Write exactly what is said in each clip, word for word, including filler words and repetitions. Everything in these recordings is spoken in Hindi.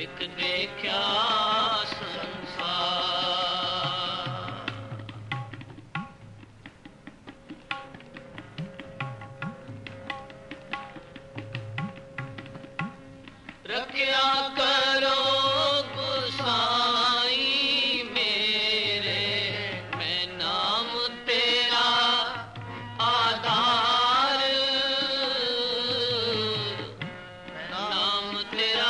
एक देखा संसार, रखया करो गुसाई मेरे, मैं नाम तेरा आधार, नाम तेरा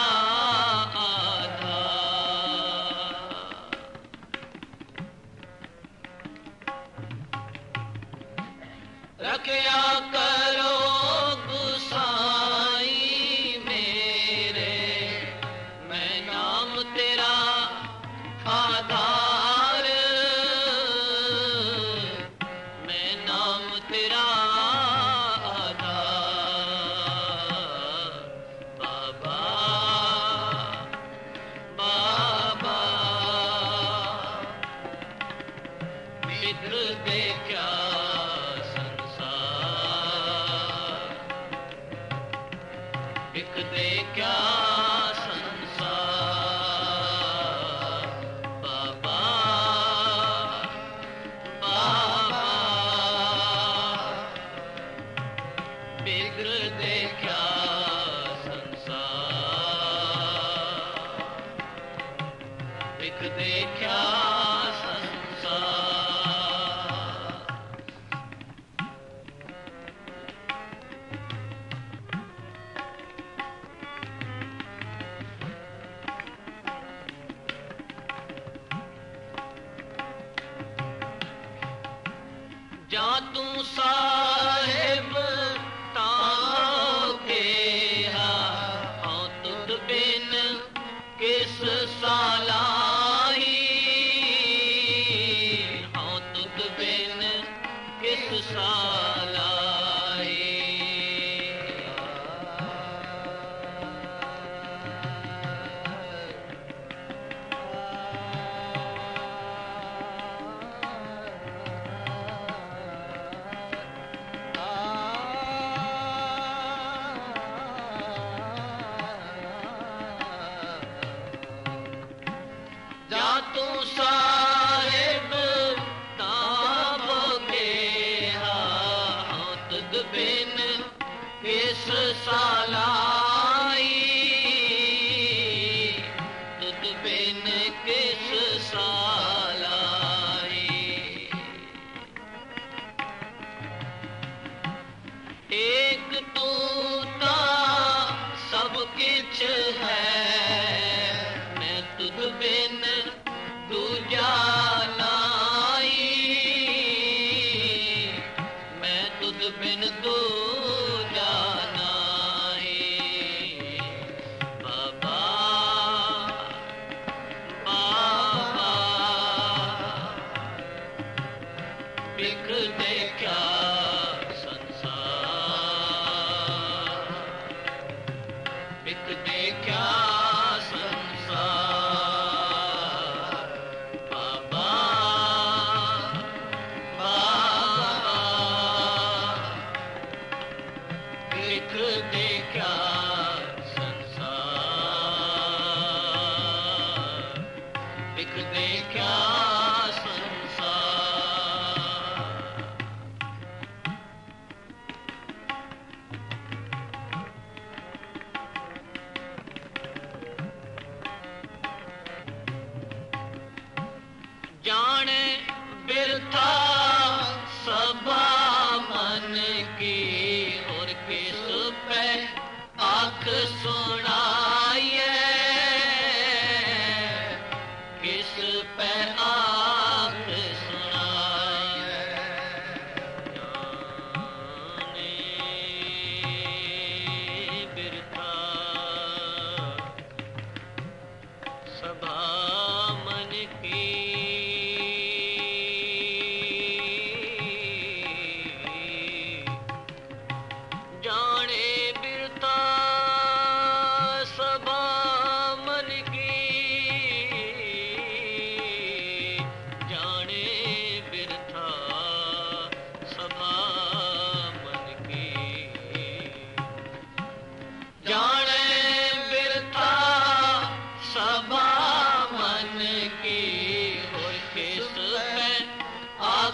रखया करो गुसाई मेरे, मैं नाम तेरा आधार, मैं नाम तेरा आधार। बाबा बाबा बिखर दे क्या बिक दे क्या संसार, बाबा बाबा बिगड़ दे क्या संसार, बिक दे क्या संसार। जा तू साहिब तां के हाँ तुद बिन किस सालाई, हाँ तुद बिन किस सालाई। जा तू साहिब ताब के हाँ तुद बिन किस सालाई, तुद बिन किस सालाई। एक तू ता सब किछ है, मैं तुद बिन दूजा नाई, मैं तुद बिन दूजा नाई। बाबा बाबा बिक दे क्या संसार, बिक दे क्या संसार। बाबा बाबा बिक दे क्या संसार, बिक दे क्या संसार। जाने बिरथा सभा मन की, और किस पे आँख सुनाइए, किस पे आँख सुनाइए। जाने बिरथा सभा मन की,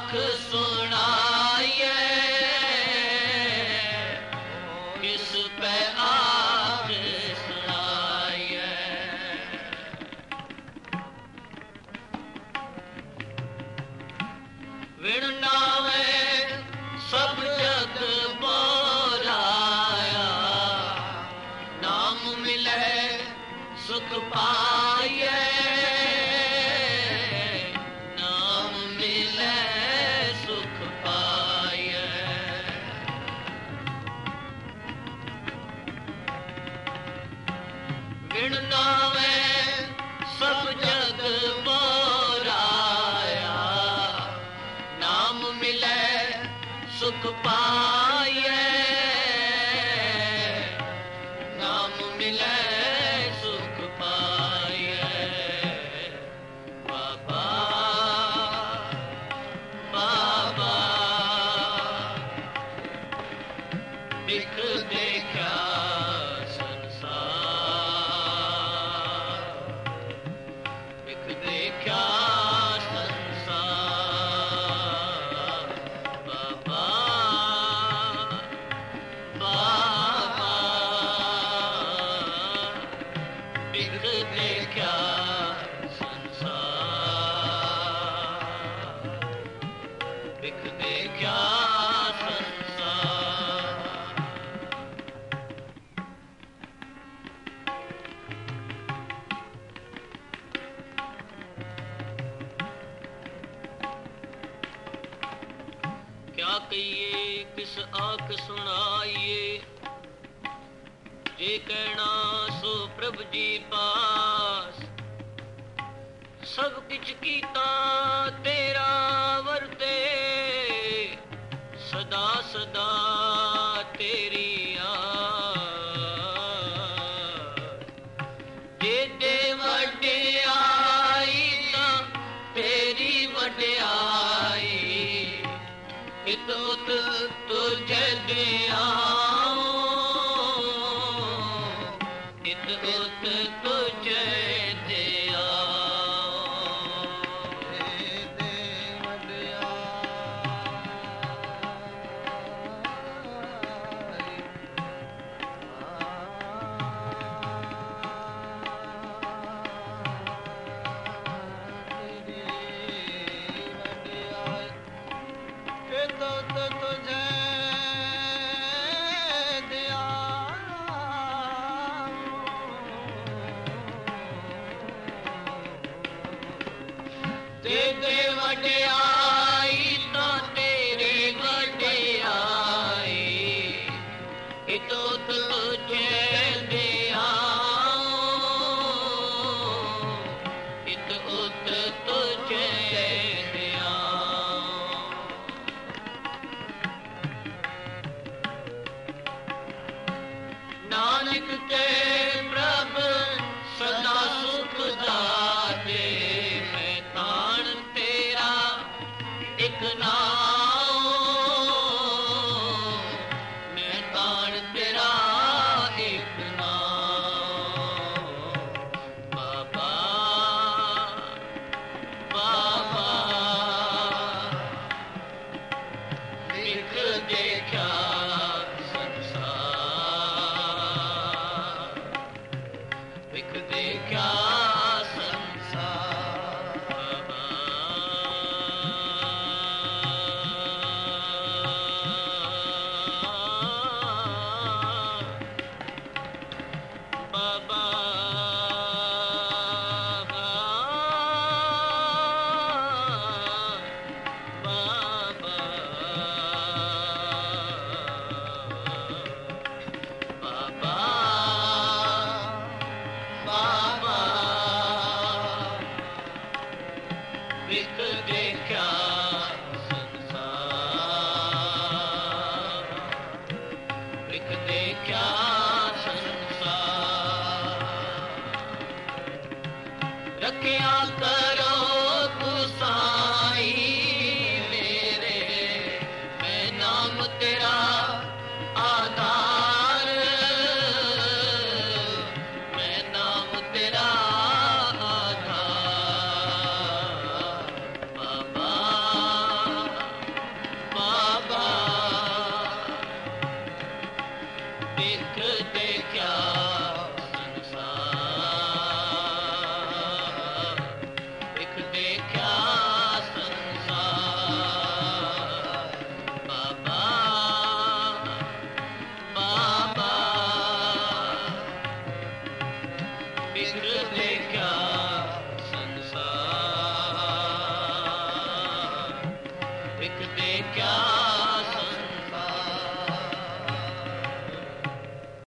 आख सुनाइए किस पे आख सुनाइए। विण नावे सब जग बोराया, नाम मिले सुख पाइए, नाम मिले सुख पाइए। विण नावे सब जग बोराया, नाम मिले सुख पाइए, नाम मिले सुख पाइए। बाबा बाबा बिख देखा संसार, बिख देखा संसार। बाबा बाबा बिख देखा संसार, बिख देखा संसार। क्या कहिए किस आंख सुनाइए, जे कहना सो प्रभु जी पास। सब किछ कीता तेरा वरते, सदा सदा तेरी आस। जे दे वड्याई तां तेरी वड्याई, इत उत तुझे दियाऊं, इत उत तुझे दियाऊं। दे वड्याई दे दे वड्याई तां तेरी वड्याई, इत उत तुझे दियाऊं, इत उत तुझे दियाऊं। नानक के प्रभ सदा सुख दाते, मैं ताण तेरा एक नाम, मैं ताण तेरा एक नाम। बाबा बाबा बिख देखा संसार, बिख देखा संसार। बाबा बाबा बाबा बाबा बिख देखा संसार, बिख देखा संसार। रखिया कर